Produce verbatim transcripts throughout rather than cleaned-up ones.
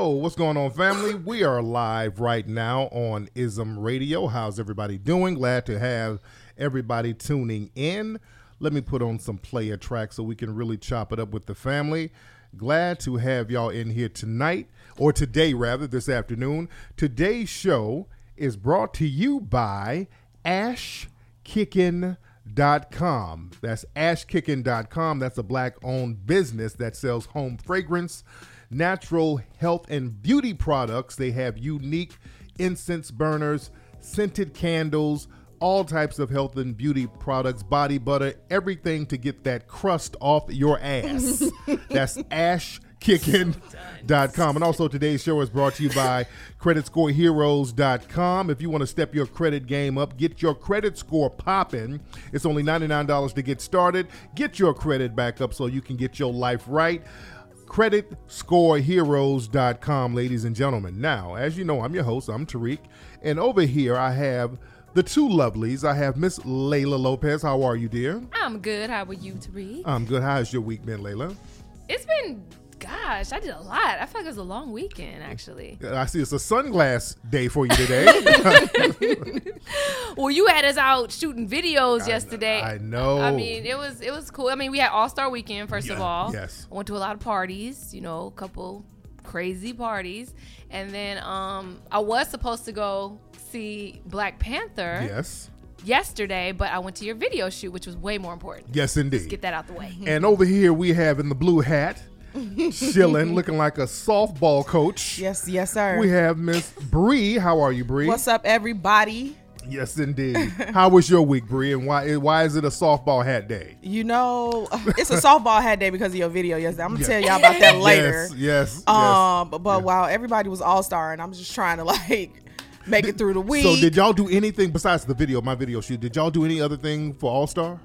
Yo, what's going on, family? We are live right now on Ism Radio. How's everybody doing? Glad to have everybody tuning in. Let me put on some player tracks so we can really chop it up with the family. Glad to have y'all in here tonight, or today rather, this afternoon. Today's show is brought to you by ash kickin dot com. That's ash kickin dot com. That's a black-owned business that sells home fragrance, natural health and beauty products. They have unique incense burners, scented candles, all types of health and beauty products, body butter, everything to get that crust off your ass. That's ash kickin dot com. And also today's show is brought to you by credit score heroes dot com. If you want to step your credit game up, get your credit score popping. It's only ninety-nine dollars to get started. Get your credit back up so you can get your life right. credit score heroes dot com, ladies and gentlemen. Now, as you know, I'm your host. I'm Tariq. And over here I have the two lovelies. I have Miss Layla Lopez. How are you, dear? I'm good. How are you, Tariq? I'm good. How has your week been, Layla? It's been, gosh, I did a lot. I feel like it was a long weekend, actually. I see it's a sunglass day for you today. Well, you had us out shooting videos I, yesterday. I know. I mean, it was it was cool. I mean, we had All-Star Weekend, first Yeah, of all. yes. I went to a lot of parties, you know, a couple crazy parties. And then um, I was supposed to go see Black Panther Yes. yesterday, but I went to your video shoot, which was way more important. Yes, indeed. Let's get that out the way. And over here we have in the blue hat, chilling, looking like a softball coach. Yes, yes, sir. We have Miss Bree. How are you, Bree? What's up, everybody? Yes, indeed. How was your week, Bree? And why why is it a softball hat day? You know, it's a softball hat day because of your video yesterday. I'm gonna Yeah. tell y'all about that later. Yes, yes. Um, yes. but, but Yeah. while everybody was all star, and I'm just trying to like make it through the week. So did y'all do anything besides the video, my video shoot? Did y'all do any other thing for All Star?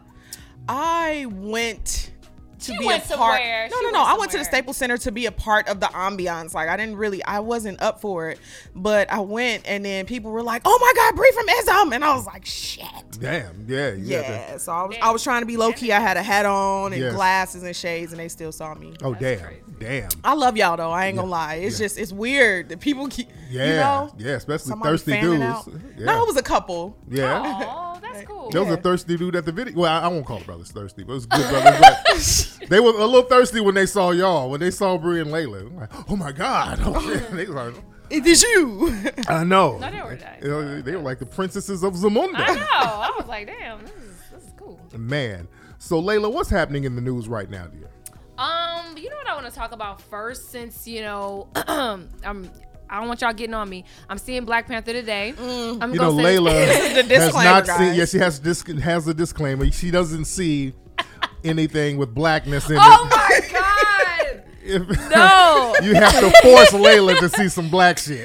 I went to She be went a part. somewhere. No, She no, went no. I went to the somewhere. Staples Center to be a part of the ambiance. Like I didn't really, I wasn't up for it, but I went, and then people were like, "Oh my God, Bree from Ism," and I was like, "Shit." Damn, yeah, you got Yeah, to- so I was, Damn. I was trying to be low key. I had a hat on and Yes. glasses and shades, and they still saw me. Oh, That's damn, crazy. damn. I love y'all though. I ain't gonna Yeah. lie. It's Yeah. just it's weird that people keep. Yeah, You know, yeah, especially somebody thirsty fanning dudes. out. Yeah. No, it was a couple. yeah. Oh, that's cool. There was Yeah. a thirsty dude at the video. Well, I, I won't call the brothers thirsty, but it was good brothers. But they were a little thirsty when they saw y'all. When they saw Bree and Layla, I'm like, oh my God! Oh, shit. They was like, It is you. I know. No, they were nice. You know, they were like the princesses of Zamunda. I know. I was like, damn, this is this is cool. Man. So Layla, what's happening in the news right now, dear? Um, you know what I want to talk about first, since you know, I'm. I don't want y'all getting on me. I'm seeing Black Panther today. I'm You know, gonna say- Layla This is the has disclaimer, not seen. guys. Yes, she has disc, has a disclaimer. She doesn't see anything with blackness in Oh it. my God! If- No. you have to force Layla to see some black shit.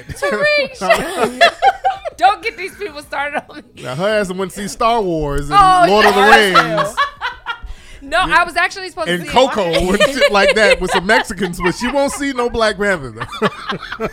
Tariq, don't get these people started on me. Now, her ass went to see Star Wars and Oh, Lord of the yeah. Rings No, I was actually supposed and to see Coco it. and shit like that with some Mexicans, but she won't see no Black Panther. though.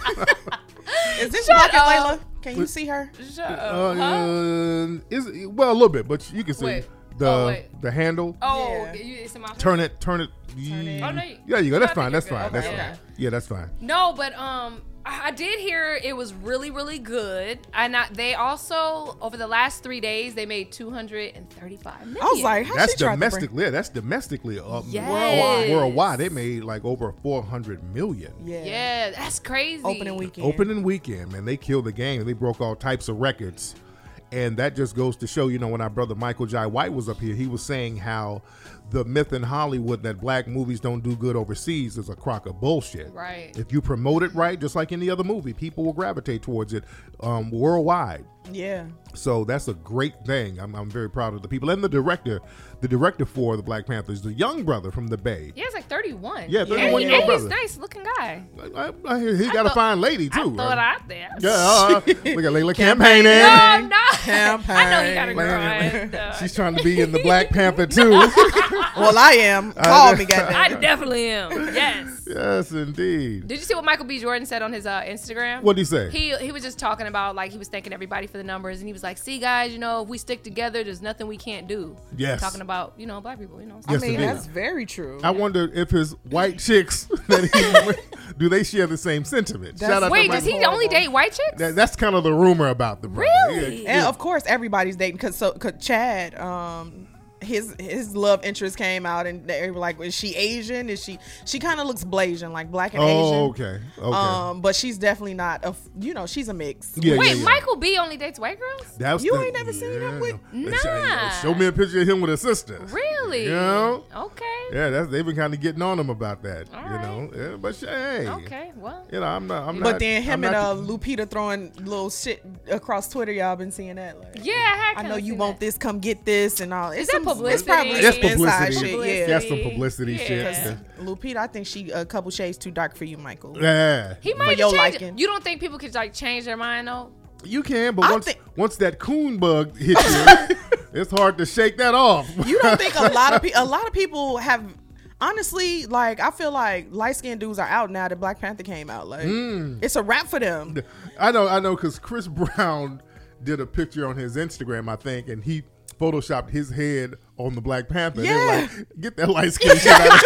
Is this Shut Black up. Layla? Can you see her? Shut up, Uh, huh? is well a little bit, but you can see Wait. the Oh, wait. the handle. Oh, Yeah. you, it's in my Turn it, turn it. it. Oh, no, you- Yeah, you go. That's I think fine. That's you're fine. good. That's Okay. fine. Yeah, that's fine. No, but um, I I did hear it was really, really good. And I, they also, over the last three days, they made two hundred thirty-five million. I was like, how That's she tried to bring- domestically. Yeah, that's domestically up Yes. worldwide. Worldwide, they made like over four hundred million. Yeah. Yeah, that's crazy. Opening weekend. Opening weekend, man, they killed the game. They broke all types of records. And that just goes to show, you know, when our brother Michael Jai White was up here, he was saying how the myth in Hollywood that black movies don't do good overseas is a crock of bullshit. Right. If you promote it right, just like any other movie, people will gravitate towards it um, worldwide. Yeah. So that's a great thing. I'm, I'm very proud of the people. And the director, the director for the Black Panthers, the young brother from the Bay. Yeah, it's like thirty-one. Yeah, thirty-one And, year old and he's brother. nice looking guy. I, I hear he got a thought- fine lady, I too. throw it out there. Yeah, uh, look at Layla Campaigning. campaigning. No, I'm not. Campaign. I know he got a girl. Man. and, uh, She's trying to be in the Black Panther too. Well, I am. Call me, goddamn. I definitely am. Yes. Yes, indeed. Did you see what Michael B. Jordan said on his uh, Instagram? What'd he say? He he was just talking about, like, he was thanking everybody for the numbers, and he was like, see, guys, you know, if we stick together, there's nothing we can't do. Yes. Talking about, you know, black people, you know. Yes, I mean, indeed. that's very true. I wonder if his white chicks that he with, do they share the same sentiment? That's- Shout out Wait, to does Michael. he only date white chicks? That, that's kind of the rumor about the brother. Really? Yeah, And yeah. of course, everybody's dating because so cause Chad, um, his his love interest came out, and they were like, "Is she Asian? Is she?" She kind of looks Blasian, like black and Oh, Asian. okay. Okay. Um, but she's definitely not a. f- You know, she's a mix. yeah, Wait, yeah, yeah. Michael B. only dates white girls? That was You the- ain't never seen him with- Nah. Show, show me a picture of him with a sister. Really? You know? Okay. Yeah, that's they've been kind of getting on him about that. All you know, yeah, but hey, Okay, well. you know, I'm not. I'm But not, then I'm him not and uh, the- Lupita throwing little shit across Twitter. Y'all been seeing that? Like, Yeah, I had I kinda know you seen want that. this. Come get this and all. It's that some- publicity? It's probably That's some inside publicity. shit. Publicity. Yeah. That's some publicity Yeah. shit. Yeah. Lupita, I think she a couple shades too dark for you, Michael. Yeah, He might your change. liking. You don't think people could like change their mind though? you can, but I once think- once that coon bug hits you, it's hard to shake that off. You don't think a lot of people? A lot of people have. Honestly, like I feel like light skinned dudes are out now that Black Panther came out. Like Mm. it's a wrap for them. I know, I know, because Chris Brown did a picture on his Instagram, I think, and he photoshopped his head on the Black Panther. They were Yeah. like, get that light skin shit out of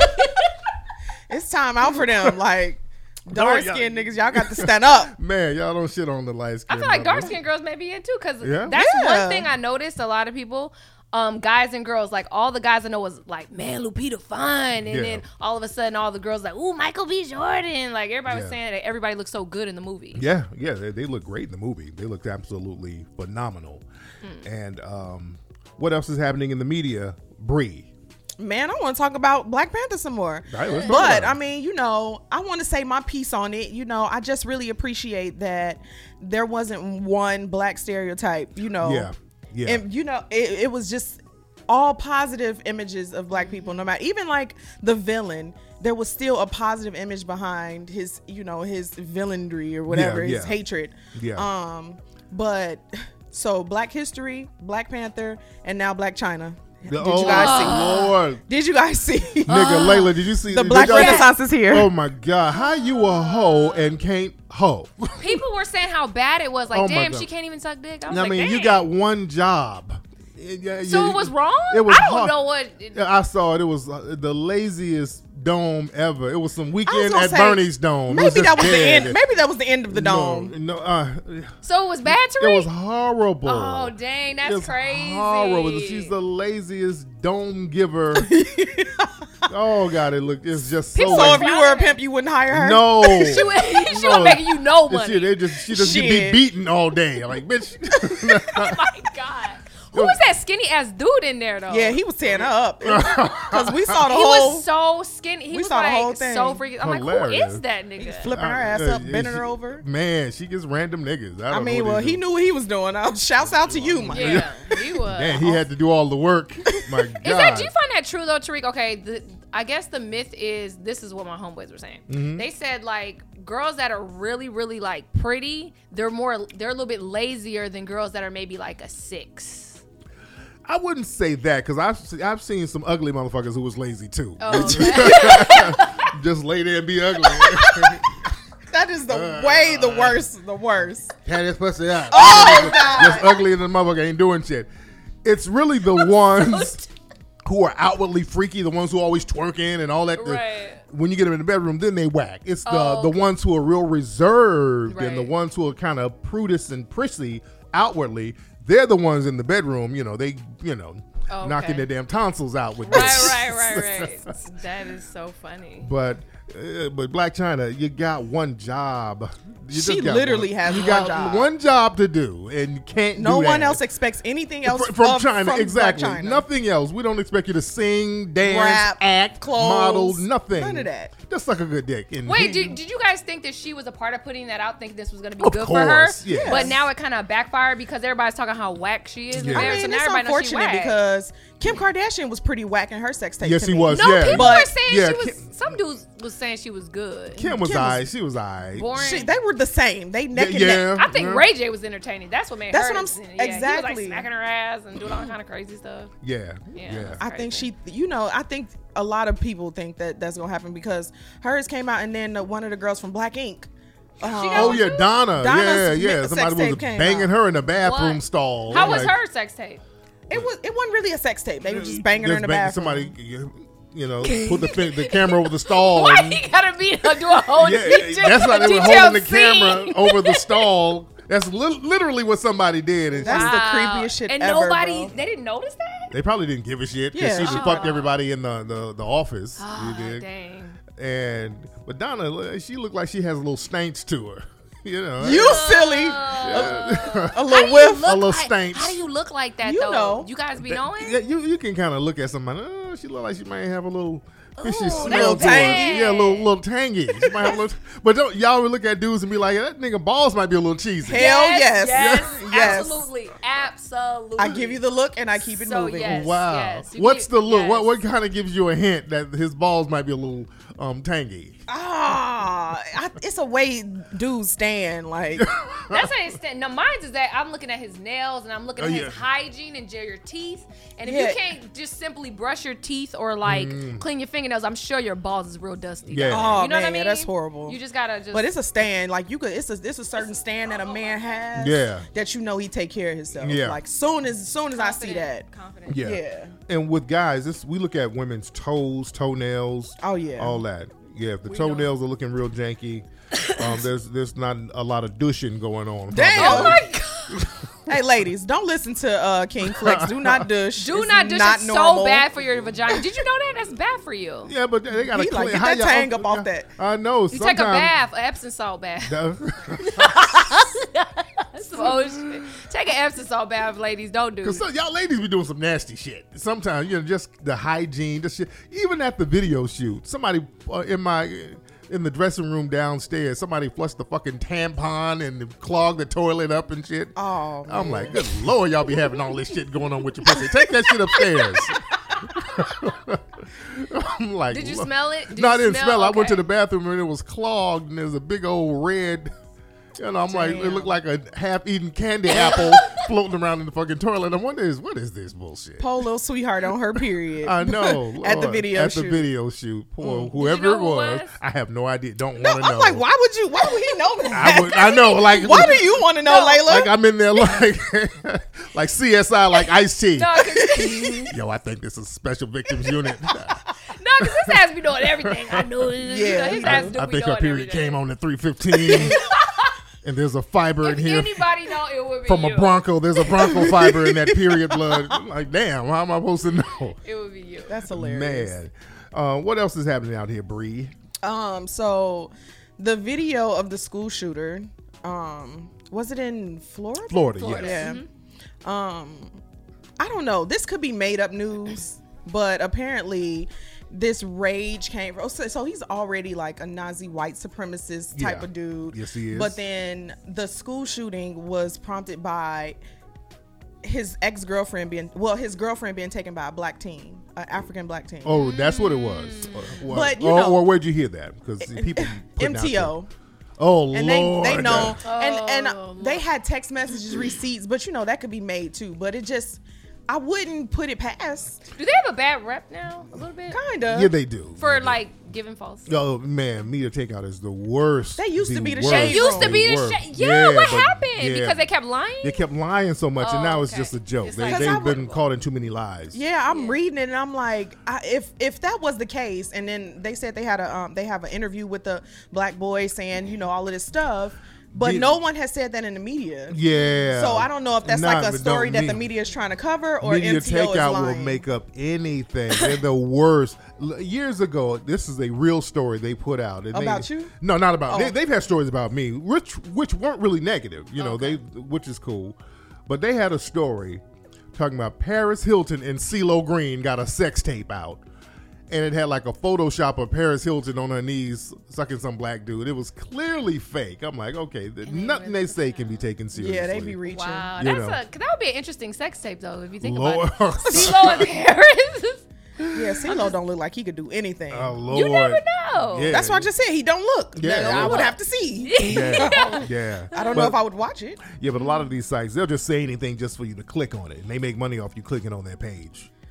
It's time out for them. Like Don't dark y'all- skinned niggas, y'all got to stand up. Man, y'all don't shit on the light skin. I feel like brother. dark skinned girls may be in too, because Yeah? that's Yeah. one thing I noticed. A lot of people, um, guys and girls, like all the guys I know was like, man, Lupita fine, and Yeah. then all of a sudden, all the girls like, ooh, Michael B. Jordan. Like everybody was Yeah. saying that everybody looked so good in the movie. Yeah, yeah, they, they look great in the movie. They looked absolutely phenomenal. Hmm. And um, what else is happening in the media? Bree. Man, I want to talk about Black Panther some more. All right, let's talk But about it. I mean, you know, I want to say my piece on it. You know, I just really appreciate that there wasn't one black stereotype. You know, Yeah, yeah. and you know, it, it was just all positive images of black people. No matter, even like the villain, there was still a positive image behind his, you know, his villainry or whatever, Yeah, his yeah. hatred. Yeah. Um, but so Black History, Black Panther, and now Black China. Did oh, you guys see? Lord. Did you guys see? Nigga, Layla, did you see The did Black y'all- Renaissance is here. Oh my God, how you a hoe and can't hoe? People were saying how bad it was. Like, Oh, my damn, God. she can't even suck dick. I was I like, mean, you dang. got one job. Yeah, So yeah, it was wrong. It was I don't hard. know what. Yeah, I saw it. It was uh, the laziest dome ever. It was some I was weekend gonna at say, Bernie's dome. It Maybe just that was the dead. end. Maybe that was the end of the dome. No, no uh, So it was bad to it read. was horrible. Oh dang, that's It's crazy. horrible. She's the laziest dome giver. Oh God, it looked. It's just so. People So are if you were a pimp, you wouldn't hire her. no, she was, she No. was making you no This money. shit, they just she just be Shit. beaten all day. Like bitch. Oh my god. Who was that skinny ass dude in there though? Yeah, he was tearing her up because we saw the He whole was so skinny. He We was saw the like whole thing. so freaking. I'm like, Hilarious. who is that nigga? flipping her ass Uh, up, uh, bending she- her over. Man, she gets random niggas. I, I don't mean, know what well, they he do. knew what he was doing. Uh, shouts out to you, Mike. Yeah, he was. Man, he had to do all the work. My God. Is that? Do you find that true though, Tariq? Okay, the, I guess the myth is this is what my homeboys were saying. Mm-hmm. They said like girls that are really, really like pretty, they're more, they're a little bit lazier than girls that are maybe like a six. I wouldn't say that because I've se- I've seen some ugly motherfuckers who was lazy too. Oh, Just lay there and be ugly. That is the Uh, way the worst. The worst. Had his pussy out. Oh God. Just ugly and the motherfucker ain't doing shit. It's really the ones who are outwardly freaky, the ones who are always twerking and all that. the- Right. when you get them in the bedroom, then they whack. It's the Oh, the okay. ones who are real reserved and the Right. ones who are kind of prudish and prissy outwardly. They're the ones in the bedroom, you know, they, you know, Oh, knocking okay. their damn tonsils out with Right, this. right, right, right. That is so funny. But uh, but Black China, you got one job. You She just got literally one. has you one got job. one job to do, and you can't. No do one that. else expects anything else Fr- from of- China. from Exactly, Black China. nothing else. We don't expect you to sing, dance, Rap, act, clothes, model, nothing. none of that. Just suck a good dick. And Wait, he- did, did you guys think that she was a part of putting that out, think this was going to be Of good for her? course, yes. But now it kind of backfired because everybody's talking how whack she is. Yeah. in I there, mean, so now it's everybody knows she unfortunate whack. because Kim Kardashian was pretty whack in her sex tape. Yes, to he me. was. No, yeah. people But- were saying yeah, she was. Kim- Some dudes was saying she was good. Kim was Kim was- alright. She was alright. Boring. She, they were the same. They neck and yeah. neck. I think Yeah. Ray J was entertaining. That's what made That's her. what I'm s- yeah, He was exactly. like smacking her ass and doing all kind of crazy stuff. Yeah, Yeah. yeah. I think she, you know, I think a lot of people think that that's gonna happen because hers came out, and then uh, one of the girls from Black Ink. Uh, Oh yeah, Donna. Donna's yeah, yeah. sex Somebody was tape came banging out. her in the bathroom What? stall. How was Like, her sex tape? It was. It wasn't really a sex tape. They were just banging her in the bang- bathroom. Somebody, you know, put the fin- the camera over the stall. Why and- you gotta be do a whole yeah, detail, that's why they were detailed holding the scene. camera over the stall. That's li- literally what somebody did. And That's she- the Wow. creepiest shit And ever, nobody, bro. they didn't notice that. they probably didn't give a shit because Yeah, she just she- fucked everybody in the, the, the office. Oh, you dig? dang. And but Donna, she looked like she has a little stanch to her. You know, You silly. Yeah. A How do little you whiff. look A little like- stank. How do you look like that You though? know. You guys be That- knowing? Yeah, you you can kind of look at somebody. Oh, she look like she might have a little fishy Ooh, smell that's to her. tangy. Yeah, a little little tangy. She might have a little, but don't y'all would look at dudes and be like, that nigga balls might be a little cheesy. Hell yes. yes, Yes. absolutely, absolutely. I give you the look and I keep it So, moving. yes. Wow. you What's get- the look? What yes. what kind of gives you a hint that his balls might be a little um tangy? Ah, I, it's a way dudes stand. Like, That's how it stand. Now, mine's is that I'm looking at his nails and I'm looking Oh, at yeah. his hygiene and gel your teeth. And if Yeah. you can't just simply brush your teeth or like clean your fingernails, I'm sure your balls is real dusty. Mm. Yeah. oh you know man, what I mean? that's horrible. You just gotta just. but it's a stand. Like you could. It's a. It's a certain stand that a man has. Yeah. That you know he take care of himself. Yeah. Like soon as soon as I see that. confident. Yeah. Yeah. And with guys, this we look at women's toes, toenails. Oh, yeah. All that. Yeah, if the We know. toenails are looking real janky, um, there's there's not a lot of douching going on. Damn. Oh my god! Hey, ladies, don't listen to uh, King Flex. Do not dush. Do It's not do not it's normal. so bad for your vagina. Did you know that? That's bad for you. Yeah, but they got to He like, clean. get how that y'all- tang up off that. I know. You take a bath, an Epsom salt bath. That's some old shit. Take an Epsom salt bath, ladies. Don't do Because it. y'all ladies be doing some nasty shit. Sometimes, you know, just the hygiene, the shit. Even at the video shoot, somebody uh, in my in the dressing room downstairs, somebody flushed the fucking tampon and clogged the toilet up and shit. Oh, I'm like, good lord, y'all be having all this shit going on with your pussy. Take that shit upstairs. I'm like, Did you "Look." smell it? Did no, I you didn't smell- smell it. I went okay. to the bathroom and it was clogged, and there's a big old red. You know, I'm like, it Damn. looked like a half-eaten candy apple floating around in the fucking toilet. I'm wondering, is what is this bullshit? Poor little sweetheart on her period. I know. At the Lord, video At shoot. the video shoot. Poor Mm. whoever know it who was, was? I have no idea. Don't No, want to know. I'm like, why would you? Why would he know that? I, would, I know. Like, Why do you want to know, No. Layla? like I'm in there like like C S I, like Ice-T. No, because Yo, I think this is special victims unit. his ass be knowing everything. I know. Yeah, Yeah, his I- ass do I be think her knowing period everything. came on at three fifteen. And there's a fiber If in here anybody know, it would be from you. a Bronco. There's a Bronco fiber in that period blood. I'm like, damn, how am I supposed to know? It would be you. That's hilarious. Man. Uh, what else is happening out here, Bree? Um, so the video of the school shooter, um, was it in Florida? Florida, Florida. yes. Yeah. Um, I don't know. This could be made up news, but apparently this rage came from. So, so he's already like a Nazi white supremacist type Yeah. of dude. Yes, he is. But then the school shooting was prompted by his ex-girlfriend being well his girlfriend being taken by a black teen, an African black teen. Oh, that's what it was. Uh, what- But, you or, know- or where'd you hear that? Because people putting out M T O. there- Oh And they, Lord, they know, Oh, and and Lord. they had text messages, receipts, but you know that could be made too. But it just, I wouldn't put it past. Do they have a bad rep now? A little bit Kinda. Yeah, they do. for Yeah, they- like giving false. Oh man, media takeout is the worst. They used to be the worst. shade It used to room. be the worst. shit. Yeah, what but- happened? yeah. Because they kept lying. They kept lying so much, and Oh, now it's okay. just a joke. It's They, like- they've 'Cause I been would- caught in too many lies. Yeah, I'm Yeah. reading it and I'm like, I, if if that was the case, and then they said they had a um they have an interview with the black boy saying you know all of this stuff, but Yeah. no one has said that in the media. Yeah. So I don't know if that's Not- like a but story don't that the me- media is trying to cover or Media M T O is takeout will lying. make up anything. They're the worst. L- Years ago, this is a real story they put out. And About they, you? No, not about. Oh. They, they've had stories about me, which which weren't really negative. You know, Okay. they which is cool. But they had a story talking about Paris Hilton and CeeLo Green got a sex tape out. And it had like a Photoshop of Paris Hilton on her knees sucking some black dude. It was clearly fake. I'm like, okay, th- nothing they say can be taken seriously. Yeah, they be reaching. Wow, You that's know. a cause that would be an interesting sex tape though if you think Lord. about it. CeeLo and Paris. Yeah, CeeLo don't look like he could do anything. Oh, Lord. You never know. Yeah. That's why I just said he don't look. Yeah. I would have to see. Yeah, yeah. I don't know But- if I would watch it. Yeah, but a lot of these sites, they'll just say anything just for you to click on it. And they make money off you clicking on their page.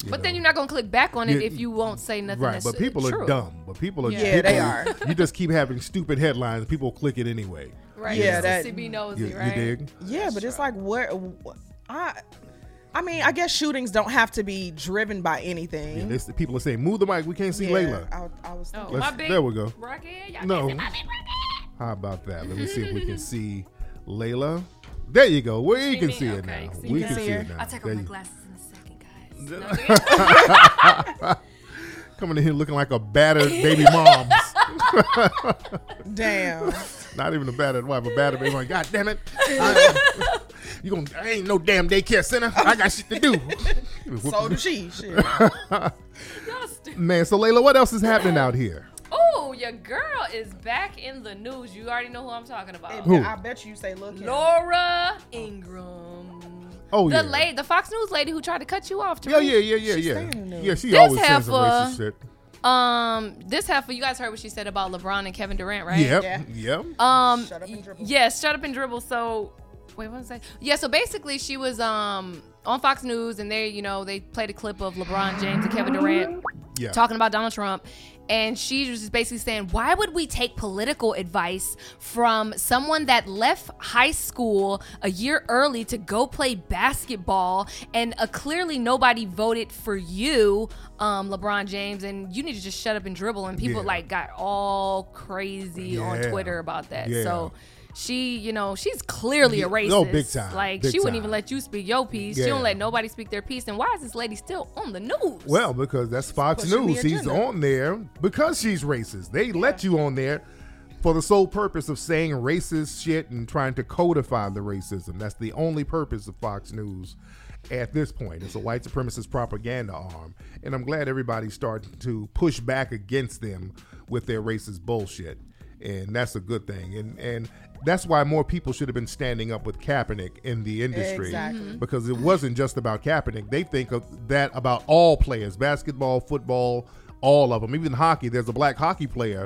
You But know? then you're not gonna click back on it Yeah, if you won't say nothing. Right, that's but people true. are dumb. But people are Yeah, people, they are. You just keep having stupid headlines. People click it anyway. Right. Yeah, Yeah, that- that to be nosy, You, you right? dig? Yeah, but it's like where I I mean, I guess shootings don't have to be driven by anything. Yeah, this, people are saying, "Move the mic. We can't see Yeah, Layla." I, I was Oh, thinking. my Let's- big there we go. Rocket, y'all No. can't see my big rocket. How about that? Let me see if we can see Layla. There you go. Well, you See can me? see it Okay, now. see we me. can See see her? it now. I'll take There off my you- glasses in a second, guys. No, Coming in here looking like a battered baby mom. Damn. Not even a battered wife, a battered baby mom. God damn it. I, you gonna, I ain't no damn daycare center. I got shit to do. So do she. Shit. y'all stupid. Man, so Layla, what else is happening out here? Oh, your girl is back in the news. You already know who I'm talking about. Who? I bet you say look. Laura Ingram. Oh, the yeah. lady, the Fox News lady who tried to cut you off. Yeah, Tariq. yeah, yeah, yeah, She's yeah. staying in the news. Yeah, she This always says some heifer- racist shit. Um, this heifer, you guys heard what she said about LeBron and Kevin Durant, right? Yep, Yeah. yep. Um, Shut up and dribble. yes, shut up and dribble. So, wait, what was I? Yeah, so basically, she was um on Fox News, and they, you know, they played a clip of LeBron James and Kevin Durant Yeah. talking about Donald Trump. And she was just basically saying, why would we take political advice from someone that left high school a year early to go play basketball? And uh, clearly nobody voted for you, um, LeBron James, and you need to just shut up and dribble. And people Yeah. like got all crazy on Yeah. Twitter about that. Yeah. So she, you know, she's clearly a Yeah. racist. Oh, big time. Like, Big she wouldn't time. even let you speak your piece. She Yeah. don't let nobody speak their piece. And why is this lady still on the news? Well, because that's Fox Pushing the News. He's agenda. on there because she's racist. They let you on there for the sole purpose of saying racist shit and trying to codify the racism. That's the only purpose of Fox News at this point. It's a white supremacist propaganda arm. And I'm glad everybody's starting to push back against them with their racist bullshit. And that's a good thing. And and that's why more people should have been standing up with Kaepernick in the industry. Exactly. Because it wasn't just about Kaepernick. They think of that about all players, basketball, football, all of them. Even hockey, there's a black hockey player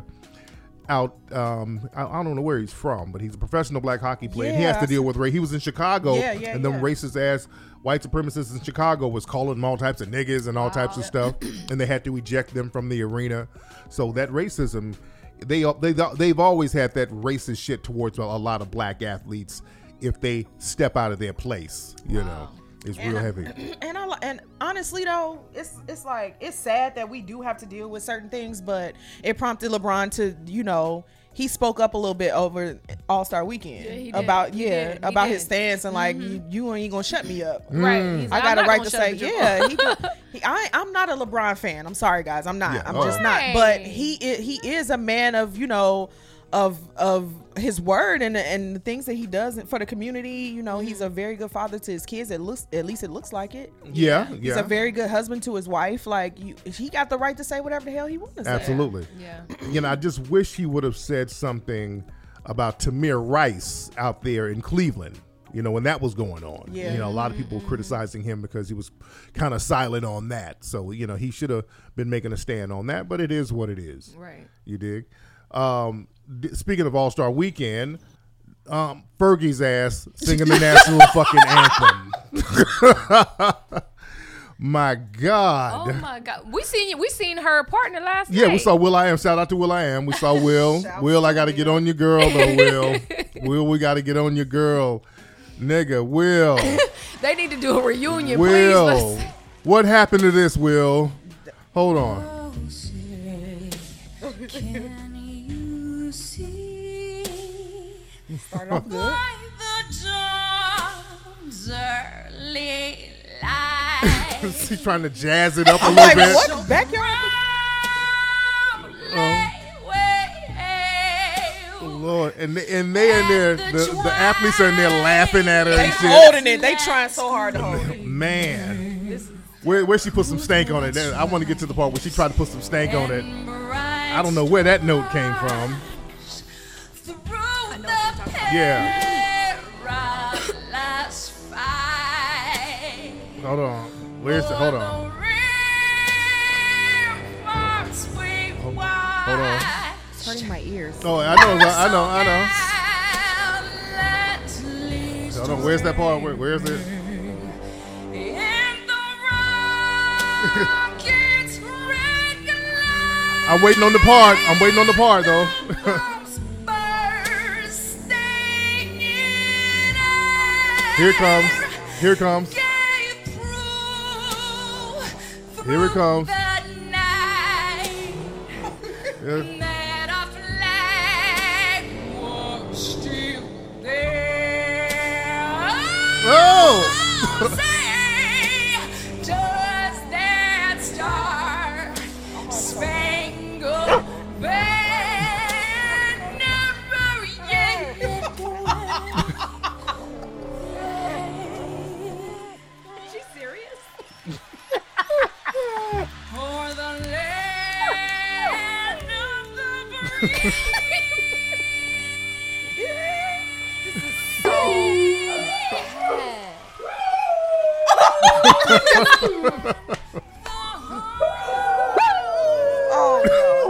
out, um, I, I don't know where he's from, but he's a professional black hockey player. and he Yeah, has to I deal with race. He was in Chicago, Yeah, yeah, and them yeah. racist ass white supremacists in Chicago was calling them all types of niggas and all types of stuff, and they had to eject them from the arena. So that racism, they they they've always had that racist shit towards a lot of black athletes if they step out of their place. You know, it's real heavy. And I li- and honestly though, it's it's like it's sad that we do have to deal with certain things, but it prompted LeBron to, you know, he spoke up a little bit over All-Star Weekend Yeah, he did. about He yeah did. He about did. his stance and like you, you ain't gonna shut me up. Right. He's I like, got a I'm not right gonna to shut up say and dribble. yeah. He, do- he I I'm not a LeBron fan. I'm sorry guys. I'm not. Yeah, I'm all just right. not. But he i- he is a man of, you know, of of his word and and the things that he does for the community. You know, he's a very good father to his kids. At least at least it looks like it. Yeah, He's yeah, a very good husband to his wife. Like you, he got the right to say whatever the hell he wants to say. absolutely. Yeah. You know, I just wish he would have said something about Tamir Rice out there in Cleveland. You know, when that was going on. Yeah. You know, a lot of people were criticizing him because he was kind of silent on that. So, you know, he should have been making a stand on that, but it is what it is. Right. You dig? Um, d- speaking of All-Star Weekend, um, Fergie's ass singing the national fucking anthem. My God. Oh my God, we seen we seen her partner last Yeah, night. we saw Will I Am. Shout out to Will I Am. We saw Will. Shout Will, out I got to to get Will. on your girl, though, Will. Will, we got to get on your girl. Nigga, Will. They need to do a reunion, Will. please. Let's- What happened to this, Will? Hold on. Can you see Started off good. by the dawn's early light? She's trying to jazz it up a I'm little like, bit. what? Backyard? Oh, Lord. And they, and they in there, the, the athletes are in there laughing at her They and shit. holding it. They trying so hard to hold it. Man. Where, where she put some stank on it. I want to get to the part where she tried to put some stank on it. I don't know where that note came from. Yeah. Hold on. Where's the, hold on. Hold on. It's hurting my ears. Oh, I know, I know, I know. Hold on, where's that part? Where, where is it? gets regular. I'm waiting on the part. I'm waiting on the part though. Bursting in air. Here it comes. Here it comes. Gave through Here it comes. the night. Yeah. That our flag was still there. Oh! Say, does that star spangled banner yet? She serious? For the land of the free. Oh, no.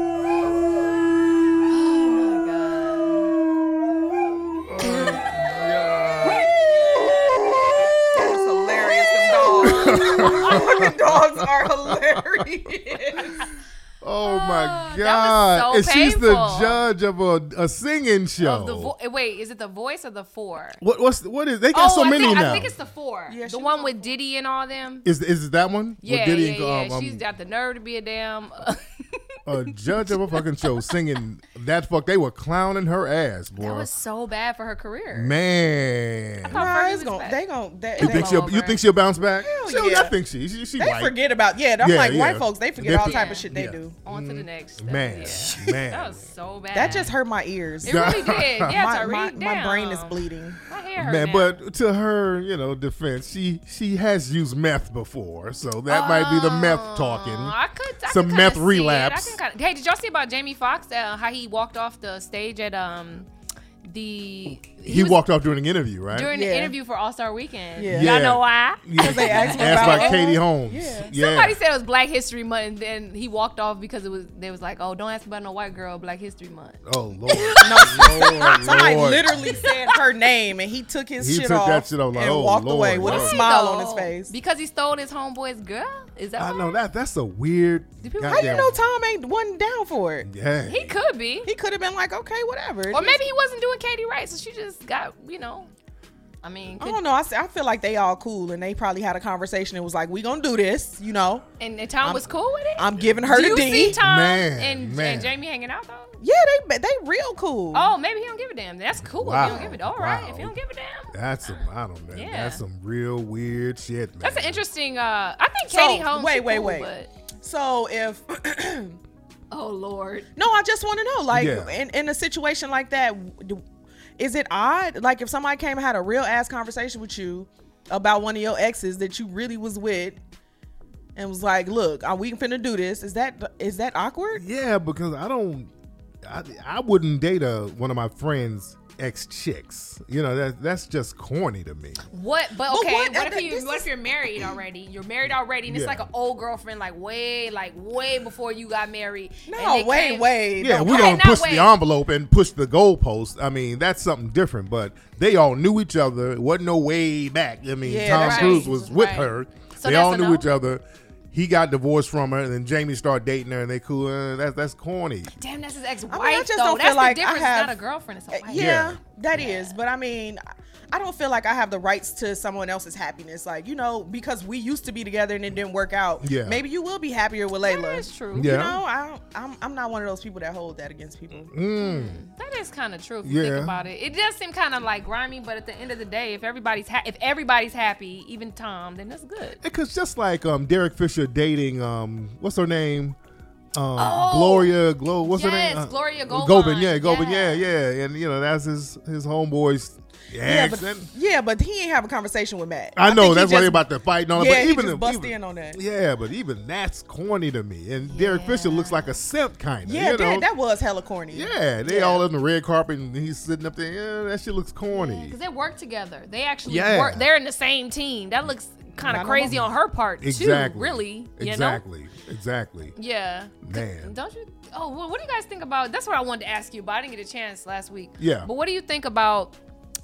That's hilarious. Them dogs. Them dogs are hilarious. Oh my that was God! so and she's the painful. judge of a, a singing show. Of the vo- wait, is it the voice or the four? what what's what is? They got Oh, so I many think, now. I think it's the four. Yeah, the she one was with Diddy and all them. is is it that one? With Yeah, Diddy yeah, and, yeah. um, She's um, got the nerve to be a damn. a judge of a fucking show singing that fuck. They were clowning her ass, boy. that was so bad for her career. Man, thought Nah, Fergie it's was gonna, back. they gon' they, you they, think she'll over. you think she'll bounce back? Hell She'll- yeah. I think she she, she they white. forget about yeah. I'm Yeah, like yeah. white folks. They forget They all forget- type of shit they yeah. do. On to the next. Step. Man, Yeah. man. That was so bad. That just hurt my ears. It really did. Yeah, my, Tariq, my, my brain is damn. bleeding. My hair hurt Man, now. but to her, you know, defense, she she has used meth before, so that might be the meth talking. Uh, I could, I Some could meth kinda see it. relapse. I can kinda, hey, did y'all see about Jamie Foxx? Uh, how he walked off the stage at um the He, was- walked off during the interview, right? during Yeah. the interview for All Star Weekend. Yeah. Yeah. Y'all know why? Yeah. they asked him Asked about, by uh, Katie Holmes. yeah. Yeah. Somebody said it was Black History Month, and then he walked off because it was. They was like, "Oh, don't ask about no white girl, Black History Month." Oh Lord. No, somebody Lord. literally said her name, and he took his He shit took off that shit off, like, and oh, walked Lord, away with Lord. a Why, smile on his though? face. Because he stole his homeboy's girl. Is that? I why? know that that's a weird. Do people- How you goddamn- know Tom ain't wasn't down for it? Yeah. He could be, He could have been like, okay, whatever. or maybe he wasn't doing Katie right, so she just got, you know. I mean, I could, don't know. I, s- I feel like they all cool, and they probably had a conversation. And was like, we gonna do this, you know. and, and Tom I'm- was cool with it. I'm giving her Do the you D. see Tom Man, and, man. and Jamie hanging out though? Yeah, they they real cool. Oh, maybe he don't give a damn. That's cool. Wow. If you don't give it, all right. Wow. If you don't give a damn, That's some I don't know. Yeah. That's some real weird shit, man. that's an interesting. Uh, I think So, Katie Holmes. wait, she wait, cool, wait. But, So if oh Lord. no, I just want to know, like, Yeah. in, in a situation like that, do, is it odd? Like, if somebody came and had a real ass conversation with you about one of your exes that you really was with, and was like, "Look, are we finna do this?" Is that is that awkward? Yeah, because I don't. I, I wouldn't date a one of my friends' ex chicks. You know that that's just corny to me. What? But But okay. what- What, uh, if you? this What is- if you're married already? You're married already, and it's Yeah. like an old girlfriend, like way, like way before you got married. and No, they wait, came- wait. Yeah, Don't- we're Okay, gonna now push wait. the envelope and push the goalpost. I mean, that's something different. But they all knew each other. It wasn't no way back. I mean, Yeah, Tom that's Cruise right. was with Right. her. So they that's all a knew no? each other. He got divorced from her, and then Jamie started dating her, and they cool. Uh, that's that's corny. Damn, that's his ex-wife. I mean, I just though. don't That's feel like the I difference. have- It's not a girlfriend. It's a wife. Yeah, Yeah. that is. But I mean, I don't feel like I have the rights to someone else's happiness. Like, you know, because we used to be together and it didn't work out. Yeah. Maybe you will be happier with Layla. That is true. Yeah. You know, I don't, I'm I'm not one of those people that hold that against people. Mm. That is kind of true if you Yeah. think about it. It does seem kind of like grimy, but at the end of the day, if everybody's ha- if everybody's happy, even Tom, then that's good. Because just like um, Derek Fisher dating um, what's her name? Um, Oh. Gloria, Glo, what's her Yes, name? Uh, Gloria Govan. Govan, yeah, Govan, yeah. Yeah. yeah, and you know that's his his homeboy's Yeah, ex. but and- yeah, but he ain't have a conversation with Matt. I know think he that's why just- they about to fight and all that. Yeah, But he even just if- bust even- in on that. Yeah, but even that's corny to me. And Derek Fisher looks like a simp kind of. Yeah, you know? that, that was hella corny. Yeah, they Yeah. all on the red carpet and he's sitting up there. Yeah, that shit looks corny. Because they work together. They actually Yeah. work. They're in the same team. That looks kind Not of no crazy more. on her part Exactly. too. Really, you exactly. know? Exactly. Yeah. Man. Don't you? Oh, well, what do you guys think about? That's what I wanted to ask you, but I didn't get a chance last week. Yeah. But what do you think about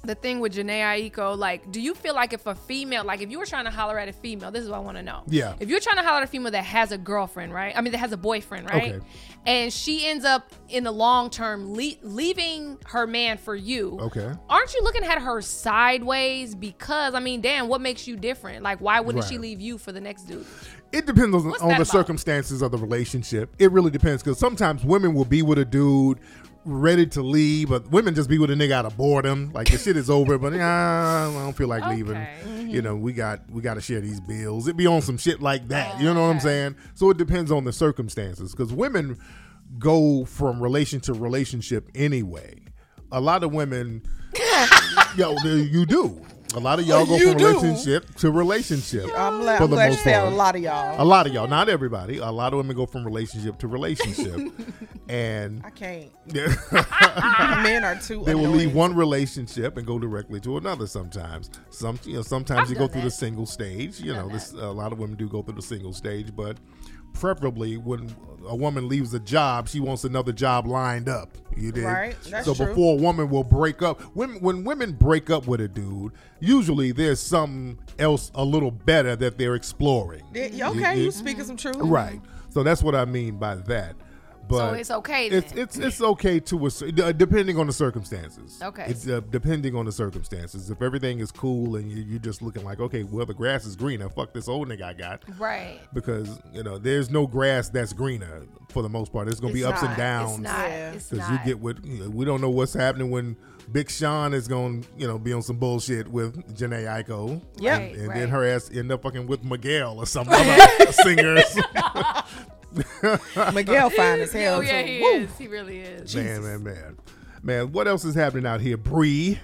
the thing with Janae Aiko, like, do you feel like if a female, like if you were trying to holler at a female, this is what I want to know. Yeah. If you're trying to holler at a female that has a girlfriend, right? I mean, that has a boyfriend, right? Okay. And she ends up in the long term le- leaving her man for you. Okay. Aren't you looking at her sideways? Because, I mean, damn, what makes you different? Like, why wouldn't Right. she leave you for the next dude? It depends on, What's on that the about? circumstances of the relationship. It really depends because sometimes women will be with a dude ready to leave, but women just be with a nigga out of boredom. Like the shit is over, but nah, I don't feel like leaving. Okay. You know, we got we got to share these bills. It be on some shit like that. You know what I'm saying? So it depends on the circumstances because women go from relation to relationship anyway. A lot of women, yo, you do. A lot of y'all go You from do. relationship to relationship. I'm, glad, for I'm the glad you most said part. a lot of y'all. A lot of y'all, not everybody. A lot of women go from relationship to relationship, and I can't. yeah, Men are too. they will annoying. leave one relationship and go directly to another. Sometimes, some you know, sometimes I've you go done through that. the single stage. You know, Done this a lot of women do go through the single stage, but preferably when a woman leaves a job, she wants another job lined up. You did Right, that's so true. before a woman will break up. When when women break up with a dude, usually there's something else a little better that they're exploring. Yeah, okay, You- you speaking some truth. Right. So that's what I mean by that. But So it's okay then. It's it's it's okay to a, cer- uh, depending on the circumstances. Okay. It's uh, depending on the circumstances. If everything is cool and you, you're just looking like, okay, well the grass is greener. Fuck this old nigga I got. Right. Because you know there's no grass that's greener for the most part. There's gonna be It's ups not. and downs. It's not. Yeah. It's Because not. you get what you know, we don't know what's happening when Big Sean is gonna you know be on some bullshit with Janae Aiko. Yep. Right, And right. then her ass end up fucking with Miguel or some other singers. Miguel fine as hell Oh, yeah, too. he Woo. is. He really is. Man, man, man. Man, what else is happening out here, Bree?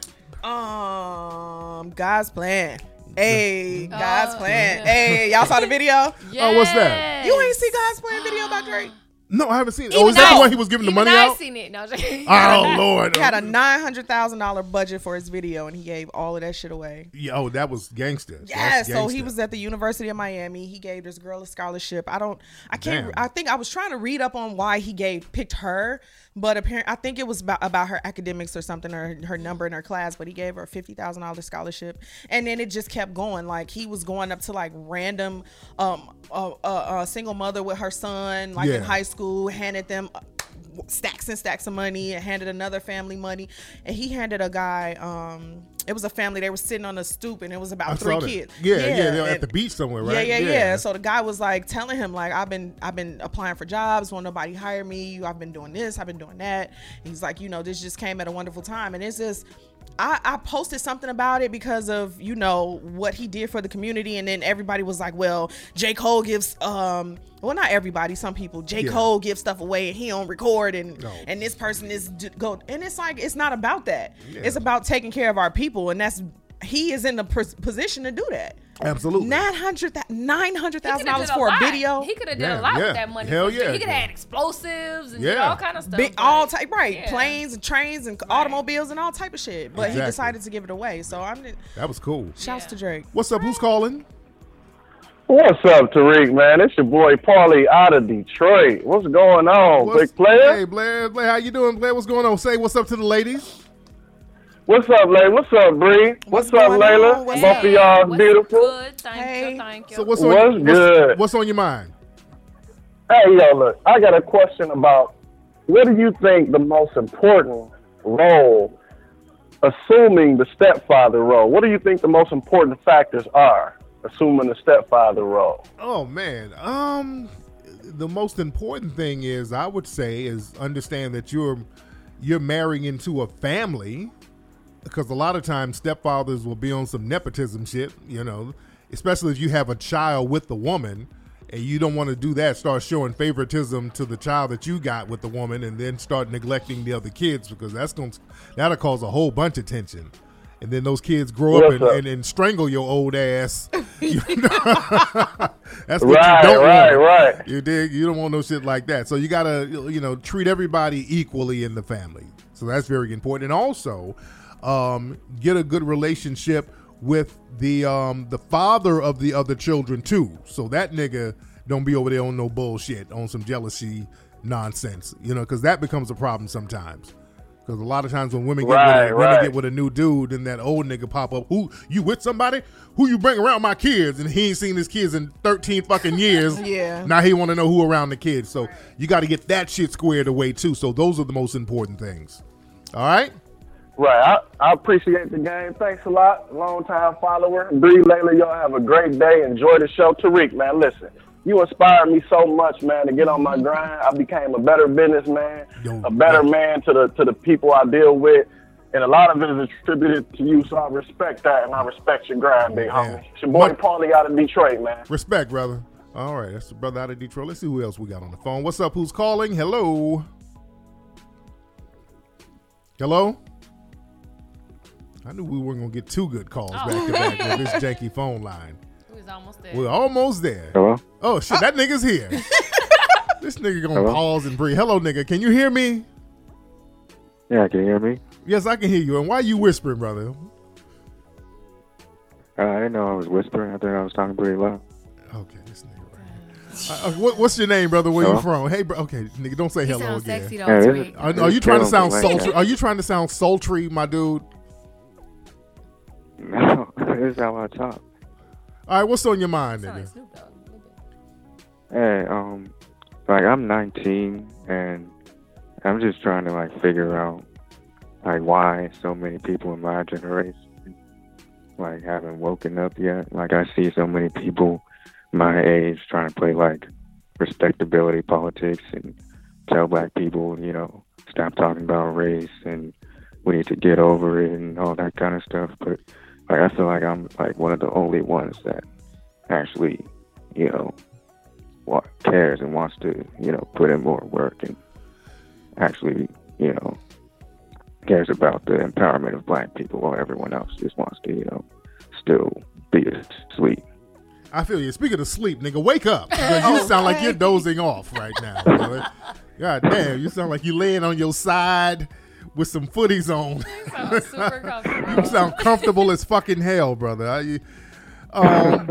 Um, God's plan. Hey, Oh, God's plan. yeah. Hey, y'all saw the video? Oh, what's that? You ain't see God's plan video about Drake? No, I haven't seen it. Even Oh, is that I- the one he was giving the even money I out? seen it. No, I'm joking. Oh, Lord. He had a nine hundred thousand dollar budget for his video, and he gave all of that shit away. Yeah, oh, that was gangster. Yeah, That's so he gangster. was at the University of Miami. He gave this girl a scholarship. I don't, I can't. Damn. I think I was trying to read up on why he gave picked her, but apparently I think it was about about her academics or something, or her number in her class. But he gave her a fifty thousand dollar scholarship, and then it just kept going. Like he was going up to like random, um, uh, uh, uh single mother with her son, like Yeah. in high school, handed them stacks and stacks of money, and handed another family money, and he handed a guy um it was a family, they were sitting on a stoop, and it was about I three saw that. kids. Yeah, yeah, they were at and- the beach somewhere, yeah, right? yeah, yeah. So the guy was like telling him like, I've been I've been applying for jobs, won't nobody hire me, I've been doing this, I've been doing that. He's like, you know, this just came at a wonderful time. And it's just I, I posted something about it because of, you know, what he did for the community, and then everybody was like, well, J. Cole gives um well, not everybody, some people, J. Yeah. Cole gives stuff away and he don't record, and No. and this person is d- go and it's like, it's not about that. Yeah. It's about taking care of our people, and that's he is in the pos- position to do that. Absolutely. Nine hundred nine hundred He thousand coulda dollars did a for a lot. video. He could have Yeah, done a lot yeah. with that money. Hell for sure. yeah. He could have had explosives and did Yeah. all kind of stuff. Big, but- all type, right? Yeah. Planes and trains and automobiles and all type of shit. But Exactly. he decided to give it away. So I'm. That was cool. Shouts Yeah. to Drake. What's up? Who's calling? What's up, Tariq, man? It's your boy Paulie out of Detroit. What's going on, What's- big player? Hey, Blair. Blair, how you doing, Blair? What's going on? Say what's up to the ladies. What's up, Layla? What's up, Bree? What's What's, up, going Layla? on? What's Both up? of y'all What's beautiful. Good. Thank Hey. you. Thank you. So what's on What's what's, good? what's on your mind? Hey, yo, look, I got a question about what do you think the most important role, assuming the stepfather role, what do you think the most important factors are, assuming the stepfather role? Oh man, um, the most important thing is I would say is understand that you're you're marrying into a family, because a lot of times stepfathers will be on some nepotism shit, you know, especially if you have a child with the woman and you don't want to do that, start showing favoritism to the child that you got with the woman and then start neglecting the other kids, because that's going to that'll cause a whole bunch of tension. And then those kids grow up What's and, up? and, and strangle your old ass. You know? That's what Right, you don't right, want. right. You dig? You don't want no shit like that. So you gotta, you know, treat everybody equally in the family. So that's very important. And also, um, get a good relationship with the um, the father of the other children too. So that nigga don't be over there on no bullshit, on some jealousy nonsense. You know, because that becomes a problem sometimes. Because a lot of times when women get Right, with a, women right. get with a new dude, and that old nigga pop up, who you with somebody? Who you bring around my kids? And he ain't seen his kids in thirteen fucking years. Yeah. Now he want to know who around the kids. So you got to get that shit squared away too. So those are the most important things. All right. Right. I, I appreciate the game. Thanks a lot. Long time follower. Bree, Layla, y'all have a great day. Enjoy the show. Tariq, man, listen. You inspired me so much, man, to get on my grind. I became a better businessman, Yo, a better yeah. man to the to the people I deal with. And a lot of it is attributed to you, so I respect that, and I respect your grind, big Yeah. homie. It's your boy Mon- Paulie out of Detroit, man. Respect, brother. All right, that's the brother out of Detroit. Let's see who else we got on the phone. What's up? Who's calling? Hello. Hello. I knew we weren't gonna get two good calls Oh. back to back with this janky phone line. We was almost there. We're almost there. Hello? Oh shit, that nigga's here. This nigga gonna Hello? pause and breathe. Hello, nigga. Can you hear me? Yeah, can you hear me? Yes, I can hear you. And why you whispering, brother? Uh, I didn't know I was whispering. I thought I was talking pretty loud. Okay, this nigga. Right. Uh, uh, what, what's your name, brother? Where you Hello? from? Hey, bro. Okay, nigga, don't say He hello sounds again. sexy though, Hey, this Tariq. is- Are, are you trying to sound Caleb Blank, sultry? yeah. Are you trying to sound sultry, my dude? No, this is how I talk. All right, what's on your mind, Sound like nigga? Snoop Dogg a little bit. Hey, um, like I'm nineteen and I'm just trying to like figure out like why so many people in my generation like haven't woken up yet. Like I see so many people my age trying to play like respectability politics and tell black people, you know, stop talking about race and we need to get over it and all that kind of stuff. But like I feel like I'm like one of the only ones that actually, you know, wa- cares and wants to, you know, put in more work and actually, you know, cares about the empowerment of black people while everyone else just wants to, you know, still be asleep. I feel you. Speaking of sleep, nigga, wake up. 'Cause you sound like you're dozing off right now, brother. God damn, you sound like you laying on your side with some footies on. Sounds super comfortable. You sound comfortable as fucking hell, brother. I, um,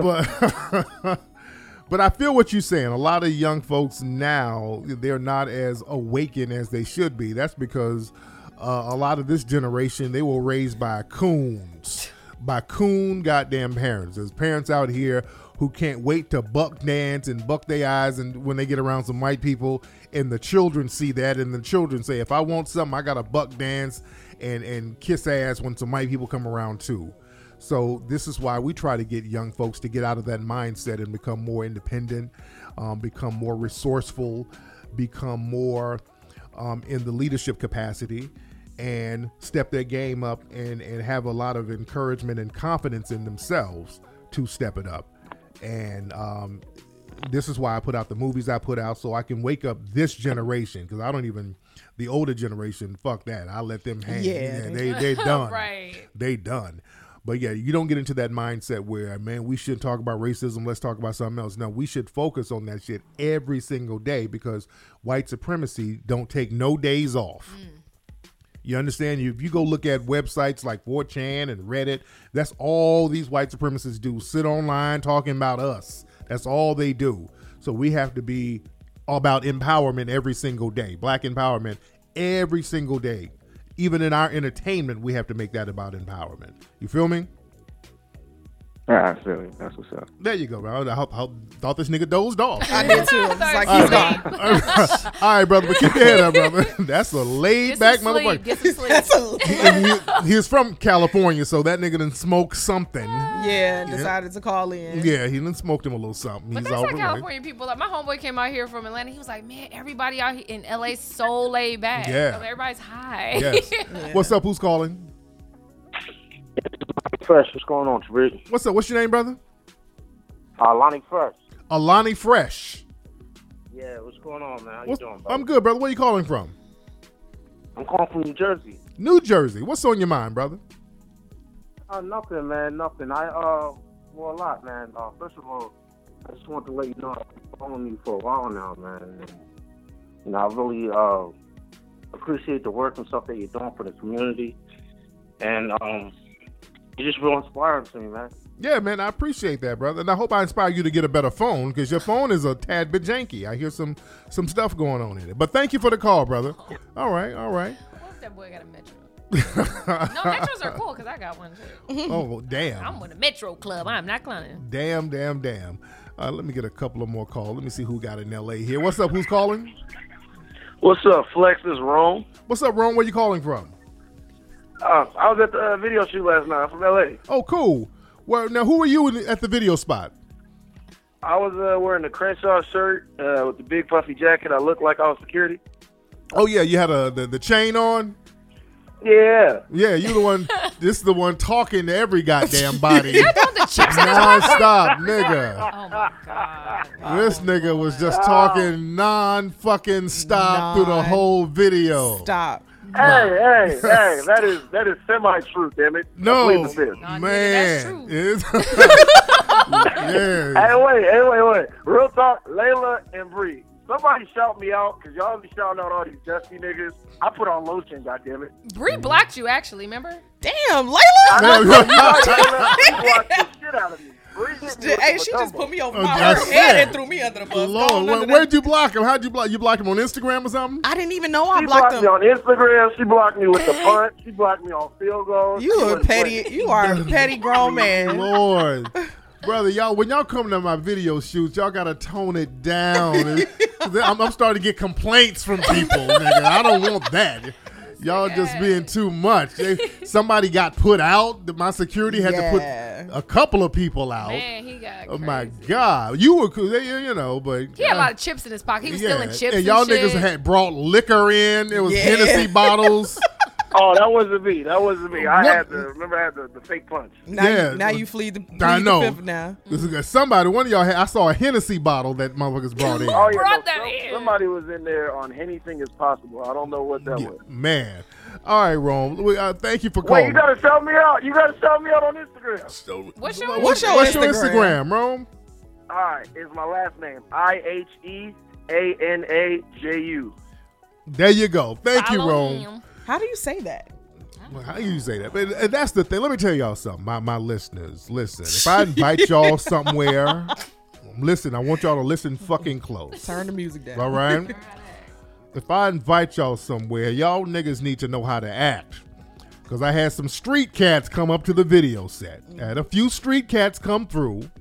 but but I feel what you're saying. A lot of young folks now, they're not as awakened as they should be. That's because uh, a lot of this generation, they were raised by coons, by coon goddamn parents. There's parents out here who can't wait to buck dance and buck their eyes and when they get around some white people, and the children see that, and the children say, if I want something, I gotta buck dance and and kiss ass when some white people come around too. So this is why we try to get young folks to get out of that mindset and become more independent, um, become more resourceful, become more um, in the leadership capacity, and step their game up and and have a lot of encouragement and confidence in themselves to step it up. And um, this is why I put out the movies I put out, so I can wake up this generation, because I don't even, the older generation, fuck that. I let them hang. Yeah. they they done. Right. They done. But yeah, you don't get into that mindset where, man, we shouldn't talk about racism. Let's talk about something else. No, we should focus on that shit every single day, because white supremacy don't take no days off. You understand? You, if you go look at websites like four chan and Reddit, that's all these white supremacists do. Sit online talking about us. That's all they do. So we have to be about empowerment every single day. Black empowerment every single day. Even in our entertainment, we have to make that about empowerment. You feel me? Yeah, I feel it. That's what's up. There you go, bro. I, I, I thought this nigga dozed off. I did too. It's like Sorry, he's Steve. gone. All right, brother, but keep your head up, brother. That's a laid Get back some sleep. motherfucker. Get some sleep. That's a, And he, he was from California, so that nigga done smoked something. yeah, decided to call in. Yeah, he done smoked him a little something. But He's that's all what right. California people like. My homeboy came out here from Atlanta. He was like, man, everybody out here in L A so laid back. Yeah. Like, everybody's high. Yes. What's up? Who's calling? Fresh, what's going on, Tariq? What's up? What's your name, brother? Uh, Lonnie Fresh. Alani Fresh. Yeah, what's going on, man? How you What's- doing, bro? I'm good, brother. Where you calling from? I'm calling from New Jersey. New Jersey. What's on your mind, brother? Uh, nothing, man, nothing. I, uh, well, a lot, man. Uh, first of all, I just want to let you know I've been following you for a while now, man. And, you know, I really, uh, appreciate the work and stuff that you're doing for the community. And, um, you're just real inspiring to me, man. Yeah, man, I appreciate that, brother. And I hope I inspire you to get a better phone, because your phone is a tad bit janky. I hear some some stuff going on in it. But thank you for the call, brother. All right, all right. What's that boy got a Metro. No, Metros are cool because I got one too. Oh, damn. I'm with a Metro Club. I'm not clowning. Damn, damn, damn. Uh, let me get a couple of more calls. Let me see who got in L A here. What's up? Who's calling? What's up, Flex? This is Rome. What's up, Ron? Where you calling from? Uh, I was at the uh, video shoot last night. I'm from L A. Oh, cool. Well, now, who were you in the, at the video spot? I was uh, wearing the Crenshaw shirt uh, with the big puffy jacket. I looked like I was security. Oh, yeah, you had a the, the chain on? Yeah. Yeah, you the one, this is the one talking to every goddamn body. You're doing the chips in his pocket? Non-stop, nigga. Oh my god. This nigga was just talking non-fucking stop through the Non- whole video. Stop. Hey, hey, hey! That is that is semi-true. Damn it! No, I believe this. Nah, nigga, man. that's It's- yeah. Hey, wait, hey, wait, wait. Real talk, Layla and Bree. Somebody shout me out because y'all be shouting out all these dusty niggas. I put on lotion. Goddammit. Bree blocked you actually. Remember? Damn, Layla. I know you like Layla. She blocked the shit out of me. Bree hit me with Hey, the she Matumbo. just put me over Oh, my I her said. head and threw me under the bus. Lord, Going where, under the- where'd you block him? How'd you block? You block him on Instagram or something? I didn't even know I She blocked blocked me them. on Instagram. She blocked me with the punt. She blocked me on field goals. You She a wasn't petty. playing. You are a petty grown man. Lord. Brother, y'all, when y'all come to my video shoots, y'all gotta tone it down. I'm, I'm starting to get complaints from people, nigga. I don't want that. Y'all just being too much. They, somebody got put out. The- My security had Yeah. to put a couple of people out. Man, he got Oh crazy. my God, you were cool, you you know, but He had a lot of chips in his pocket. He was stealing chips. and And y'all shit. niggas had brought liquor in. It was Yeah. Hennessy bottles. Oh, that wasn't me. That wasn't me. I What? had the remember I had the, the fake punch. Now, Yeah. you, now you flee the, plead I know. the fifth now. This is somebody. One of y'all had. I saw a Hennessy bottle that motherfuckers brought in. Oh yeah, Brought no, that some- in. somebody was in there on anything is possible. I don't know what that Yeah, was. man. All right, Rome. We, uh, thank you for Wait, calling. you gotta shout me out. You gotta shout me out on Instagram. So- What's your what's, Instagram? what's your Instagram? Instagram, Rome? All right, it's my last name. I H E A N A J U. There you go. Thank you, Follow Rome. him. How do you say that? Well, how do you say that? But uh, that's the thing. Let me tell y'all something, my, my listeners. Listen, if I invite y'all somewhere, listen, I want y'all to listen fucking close. Turn the music down. All right? If I invite y'all somewhere, y'all niggas need to know how to act. Because I had some street cats come up to the video set. I had a few street cats come through.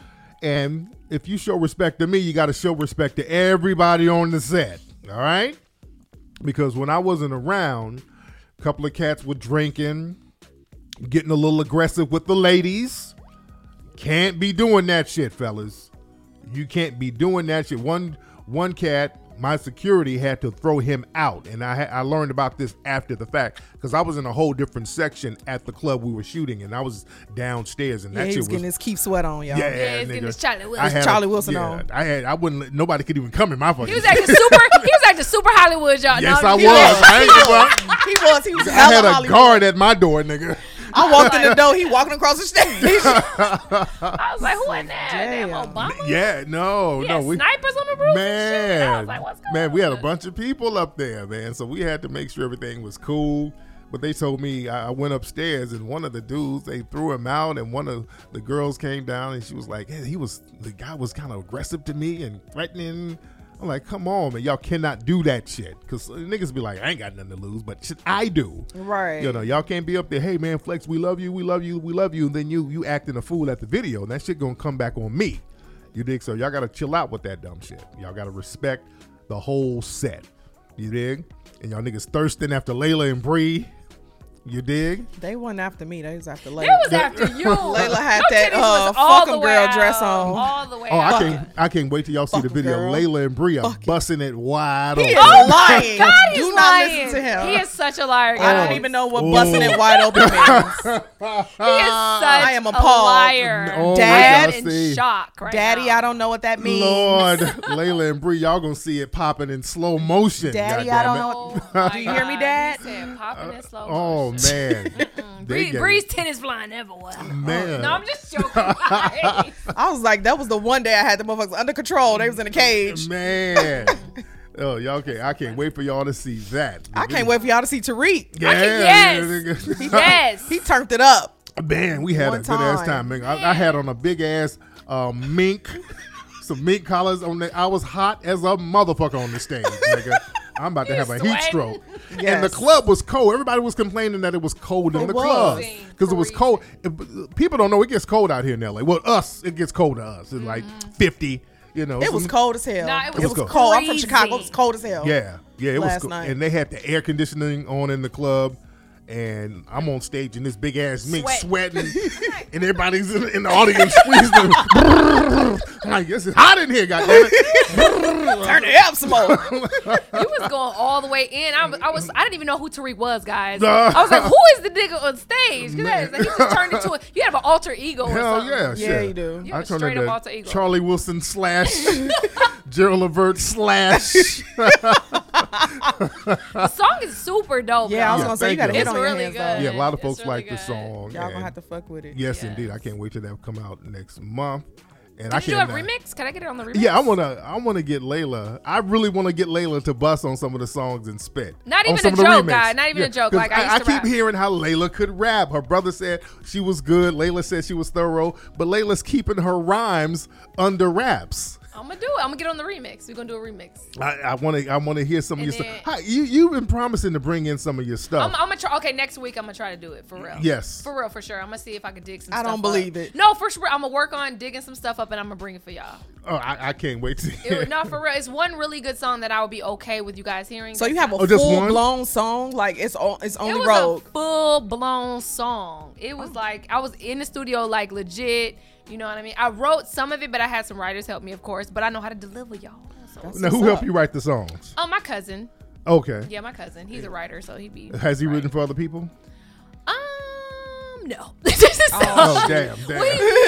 And if you show respect to me, you got to show respect to everybody on the set. All right? Because when I wasn't around, a couple of cats were drinking, getting a little aggressive with the ladies. Can't be doing that shit, fellas. You can't be doing that shit. One one cat, my security had to throw him out, and I ha- I learned about this after the fact because I was in a whole different section at the club we were shooting, and I was downstairs, and Yeah, that he shit was was getting his keep sweat on, y'all. yeah, Yeah, he's getting nigga. his Charlie Wilson. I had Charlie a- Wilson yeah, on. I had I wouldn't let, nobody could even come in my fucking. He was acting super. He was acting super Hollywood, y'all. Yes, No, I he was. I ain't gonna lie. He was. He was I hella had a Hollywood. guard at my door, nigga. I walked in the door. He walking across the stage. I was like, who in there? Damn, Damn. Obama? Yeah, no, He no, had we snipers on the roof and shit. I man, was like, what's going man, we had a on? bunch of people up there, man. So we had to make sure everything was cool. But they told me I I went upstairs and one of the dudes they threw him out, and one of the girls came down and she was like, hey, he was the guy was kind of aggressive to me and threatening. I'm like, come on, man, y'all cannot do that shit because niggas be like, I ain't got nothing to lose, but shit, I do. Right. You know, y'all can't be up there, hey man, Flex, we love you, we love you, we love you, and then you you acting a fool at the video, and that shit gonna come back on me. You dig? So y'all gotta chill out with that dumb shit. Y'all gotta respect the whole set. You dig? And y'all niggas thirsting after Layla and Bree. You dig? They wasn't after me. They was after It Layla. was after you. Layla had Them that, titties was uh, all fuck 'em the way girl out, dress on. All the way Oh, out. I can't I can't wait till y'all see the Fucking video. girl. Layla and Bree are Fuck it. busting it wide He is open. Oh lying. God, he's Do not lying. listen to him. He is such a liar, I guys. don't even know what Oh. busting it wide open means. He is such I am a appalled. liar. Oh, Dad y'all in see. shock right Daddy, now. I don't know what that means. Lord, Layla and Bree, y'all gonna see it popping in slow motion. Daddy, I don't goddammit. know. Oh, my Do you hear me, God. Dad? He said, popping in slow Oh motion. man, They Bree, get Bree's it. tennis flying everywhere. Man. No, I'm just joking. guys. I was like, that was the one day I had the motherfuckers under control. They was in a cage. Man. Oh, y'all can't. I can't wait for y'all to see that. I can't wait for y'all to see Tariq. Yeah, yes. Yes. He turned it up. Man, we had One a good ass time. time, man. I, I had on a big ass uh, mink, some mink collars on there. I was hot as a motherfucker on the stage, nigga. I'm about to have a heat sweating. stroke. And the Yes. club was cold. Everybody was complaining that it was cold in It the was. club because it was Freezing. cold. It- people don't know it gets cold out here in L A. Well, us, it gets cold to us. It's like fifty. You know, It was some- cold as hell. Nah, it was it was cold. cold. I'm from Chicago. It was freezing. cold as hell. Yeah, yeah, it was Last cool. night. And they had the air conditioning on in the club. And I'm on stage in this big ass mink Sweat. sweating, and everybody's in, in the audience squeezing. I'm like, this is hot in here, goddammit. Turn it up some more. You was going all the way in. I was, I was, I didn't even know who Tariq was, guys. Nah. I was like, who is the nigga on stage? Because he just turned into a. You have an alter ego. Or Hell something. yeah, Yeah, shit. you do. You I have a turned straight up into alter ego. Charlie Wilson slash Gerald Levert slash. The song is super dope. Yeah, I was Yeah, gonna say you thank got to you. hit It's on your really hands good. though. Yeah, a lot of It's folks really like the good. song. Y'all and- gonna have to fuck with it. Yes, Yes. indeed. I can't wait till that come out next month. And I Did you do a can't. remix? Can I get it on the remix? Yeah, I wanna. I wanna get Layla. I really wanna get Layla to bust on some of the songs and spit. Not on even some a of the joke, remix. guy. Not even a joke. 'cause Like, I used to keep rap. hearing how Layla could rap. Her brother said she was good. Layla said she was thorough, but Layla's keeping her rhymes under wraps. I'm gonna do it. I'm gonna get on the remix. We're gonna do a remix. I want to. I want to hear some of And your then- stuff. Hi, you you've been promising to bring in some of your stuff. I'm, I'm gonna try. Okay, next week I'm gonna try to do it for real. Yes. for real, for sure. I'm gonna see if I can dig some. I stuff don't believe up. it. No, for sure. I'm gonna work on digging some stuff up and I'm gonna bring it for y'all. oh, I, I can't wait to hear. It, no, for real. It's one really good song that I would be okay with you guys hearing. So you have a Oh, just full one? blown song, like it's on, it's It only was Rogue. a full blown song. It was like I was in the studio, like legit. You know what I mean? I wrote some of it, but I had some writers help me, of course. But I know how to deliver, y'all. So. That's Now, who what's helped up. you write the songs? Oh, my cousin. Okay. Yeah, my cousin. He's a writer, so he'd be. Has he right. written for other people? Um, no. Oh, damn, damn.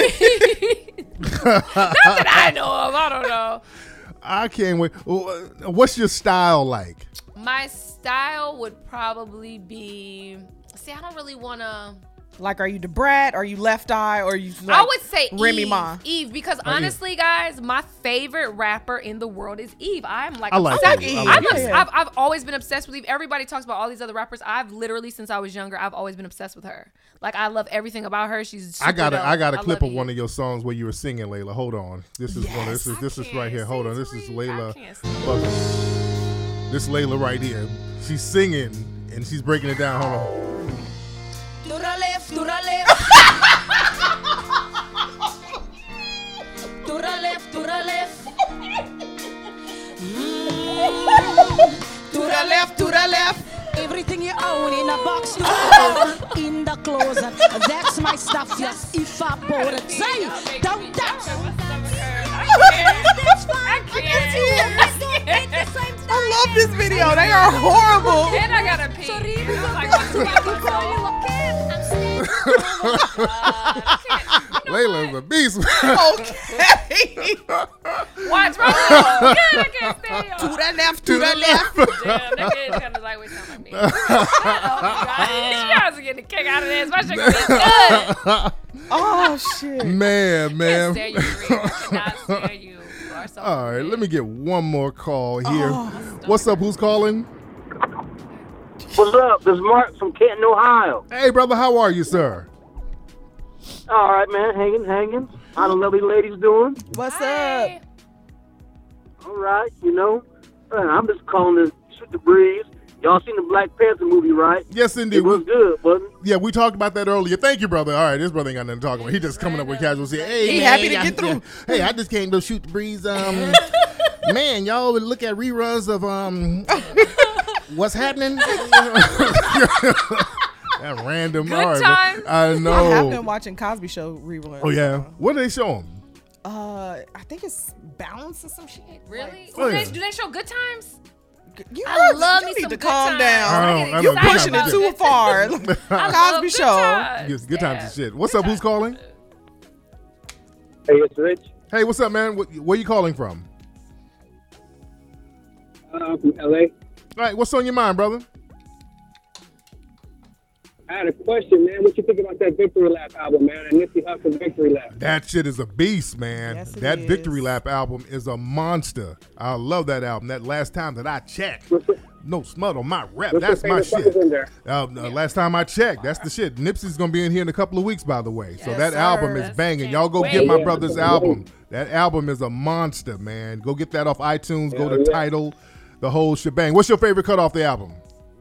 Not that I know of. I don't know. I can't wait. Wh- What's your style like? My style would probably be. See, I don't really want to. Like, are you the brat? Are you Left Eye? Or are you? Like I would say Remy Eve. Ma. Eve, because Oh, Eve. honestly, guys, my favorite rapper in the world is Eve. I'm like, I like obsessed- Eve. I I'm like obs- Eve. I've, I've always been obsessed with Eve. Everybody talks about all these other rappers. I've literally, since I was younger, I've always been obsessed with her. Like, I love everything about her. She's. Super I got a, dope. I got a clip love of one Eve. of your songs where you were singing, Layla. Hold on. This is one. This is this I is right here. can't Hold on. sing, This is Tariq. Layla. I can't sing. Fucking- This Layla right here. She's singing and she's breaking it down. Hold on. To the left, to the left. To the left, to the left. to the left, to the left. Everything you own in a box to own in the closet. That's my stuff, yes. If I bought it, say, don't touch. That's fine. I love this video. They are horrible. And I got a pee. I'm like, what's wrong with myself? Layla's a beast. Okay. What's wrong? Yeah, I can't stay to on. the left, to the left. Damn, that kid kind of like we sound like me. Oh, God. You guys are getting a kick out of this. My shit gonna be good. Oh shit. Man, Can't man. stand you, Tariq. I cannot stand you. You are so All right, weird. let me get one more call here. Oh. What's up? Who's calling? What's up? This is Mark from Canton, Ohio. Hey, brother. How are you, sir? All right, man. Hanging, hanging. How the lovely ladies doing? What's Hi. up? All right, you know. Uh, I'm just calling to shoot the breeze. Y'all seen the Black Panther movie, right? Yes, indeed. It was good, wasn't it? Yeah, we talked about that earlier. Thank you, brother. All right, this brother ain't got nothing to talk about. He just coming up with casual shit. Hey, He man, happy to yeah, get through. yeah. Hey, I just came to shoot the breeze. Um, man, y'all would look at reruns of um, what's happening. That random. Good all right, times. I I have know. been watching Cosby Show reruns. Oh yeah, what do they show him? Uh, I think it's Balance or some shit. Really? Oh, do, yeah. they, do they show good times? You I know, love you me need some to good calm times. down. I I don't- get I know, You're good pushing times it is too far. I love Cosby good Show. times. Good, good times Yeah. and shit. What's up? Who's calling? Hey, it's Rich. Hey, what's up, man? What, where you calling from? Uh, from L A. All right, what's on your mind, brother? I had a question, man. What you think about that Victory Lap album, man? And Nipsey Hussle Victory Lap. That shit is a beast, man. Yes, it that is. Victory Lap album is a monster. I love that album. That last time that I checked, What's the, no smut on my rap. what's That's the my favorite shit. songs in there? Uh, uh, last time I checked, that's the shit. Nipsey's gonna be in here in a couple of weeks, by the way. So Yes, that sir. album is Yes, banging. can't Y'all go wait. get my Yeah. brother's album. That album is a monster, man. Go get that off iTunes. Go Hell to yeah. Tidal. the whole shebang. What's your favorite cut off the album?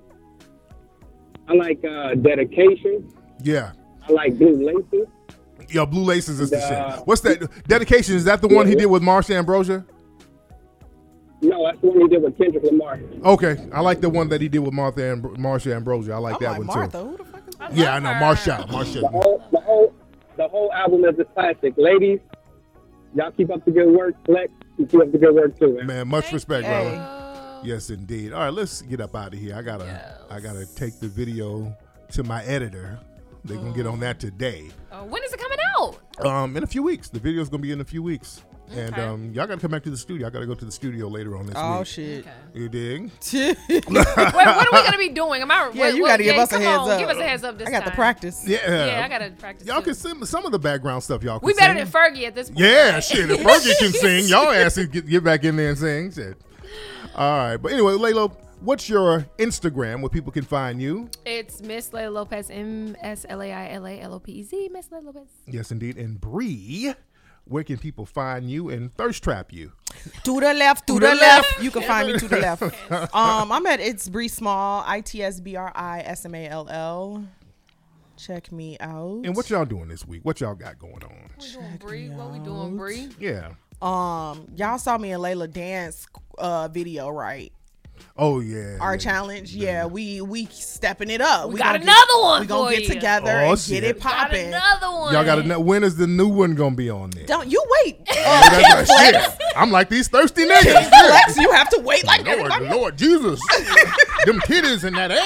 I like uh, Dedication. Yeah. I like Blue Laces. Yo, Blue Laces is the Uh, shit. What's that? Dedication, is that the one he did with Marsha Ambrosia? No, that's the one he did with Kendrick Lamar. Okay, I like the one that he did with Martha and Marsha Ambrosia. I like I'm that like, one Martha, too. who the fuck is that? Yeah, I know Marsha. The Marsha. whole, the whole, the whole album is a classic. Ladies, y'all keep up the good work. Flex, you keep up the good work too, man. Man, much respect, Hey. brother. Yes, indeed. All right, let's get up out of here. I gotta, I gotta take the video to my editor. They're gonna get on that today. Uh, when is it coming out? Um, in a few weeks. The video's gonna be in a few weeks. And Okay. um, y'all gotta come back to the studio. I gotta go to the studio later on this Oh week. shit. You dig? Wait, what are we gonna be doing? Am I? Yeah, what- you what- gotta give yeah, us a come heads on, up. Give us a heads up this I got time. to practice. Yeah. Yeah, I gotta practice. Y'all too. can sing some of the background stuff. Y'all can We better sing. than Fergie at this point. Yeah, right? shit. If Fergie can sing, y'all asses get, get back in there and sing. Shit. All right. But anyway, Laylo, what's your Instagram where people can find you? It's Miss Layla Lopez, M S L A I L A L O P E Z, Miss Layla Lopez. Yes, indeed. And Bree, where can people find you and thirst trap you? To the left, to, To the, the left. left. You can find me to the left. Um, I'm at It's Bree Small, I T S B R I S M A L L. Check me out. And what y'all doing this week? What y'all got going on? What we doing, Bree? What we doing, Bree? Yeah. Um, y'all saw me and Layla dance uh video, right? Oh yeah. Our yeah. challenge, yeah, we we stepping it up. We, We got gonna another get, one We gonna for get you. together Oh, and shit. get it Got popping. another one. Y'all got to know when is the new one gonna be on there? Don't you wait? Uh, That's Ken like, Flex, shit. I'm like these thirsty Ken niggas. Flex, you have to wait like Lord, everybody. Lord Jesus, them titties and that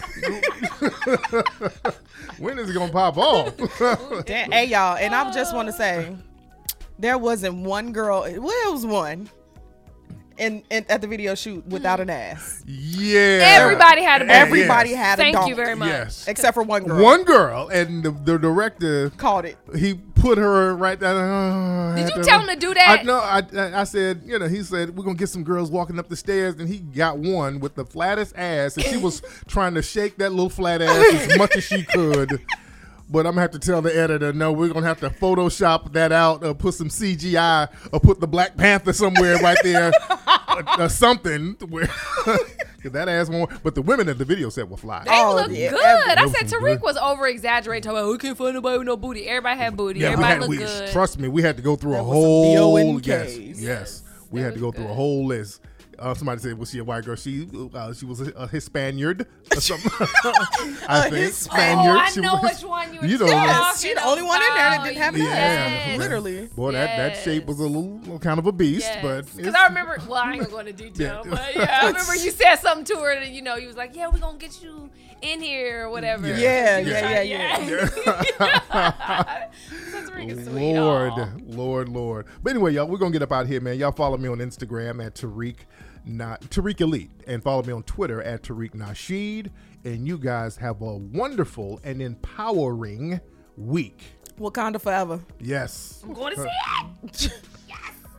ass. When is it gonna pop off? Damn, hey y'all, and I just want to say, there wasn't one girl. Well, it was one. In, in at the video shoot without an ass. Yeah. Everybody had a Yeah, Everybody yes. had a Thank donk. you very much. Yes. Except for one girl. One girl, and the, the director called it. He put her right there. Uh, Did had you to- tell him to do that? I, no, I, I I said, you know, he said we're gonna get some girls walking up the stairs, and he got one with the flattest ass, and she was trying to shake that little flat ass as much as she could. But I'm gonna have to tell the editor, no, we're gonna have to Photoshop that out, or put some C G I, or put the Black Panther somewhere right there, or, or something. Where cause that ass won't. But the women at the video set were fly. They Oh, look yeah. good. Every- I Those said some Tariq good- was over exaggerating. Talking about we can't find nobody with no booty. Everybody had booty. Yeah, we Everybody had, looked we, good. trust me, we had to go through a That was some whole B O N yes, Ks. yes. We That had to go was through a good. whole list. Uh, somebody said, "Was she a white girl?" She uh, she was a, a Hispaniard or something. I A think Hispaniard. Spaniard. Oh, I She know was- which one you were You know, talking Yes, she the only one in there that about. didn't have an Yeah. ass. Literally. Boy, that, that shape was a little, little kind of a beast, but Because it's- I remember, well, I ain't gonna go into detail, Yeah. but yeah, I remember you said something to her, and you know, you was like, "Yeah, we're gonna get you in here or whatever." Yeah, You was yeah, like, yeah, That's freaking sweet. Lord, Aw. Lord, Lord. But anyway, y'all, we're gonna get up out here, man. Y'all follow me on Instagram at Tariq, not Tariq Elite, and follow me on Twitter at Tariq Nasheed. And you guys have a wonderful and empowering week. Wakanda forever. Yes. I'm going to see it.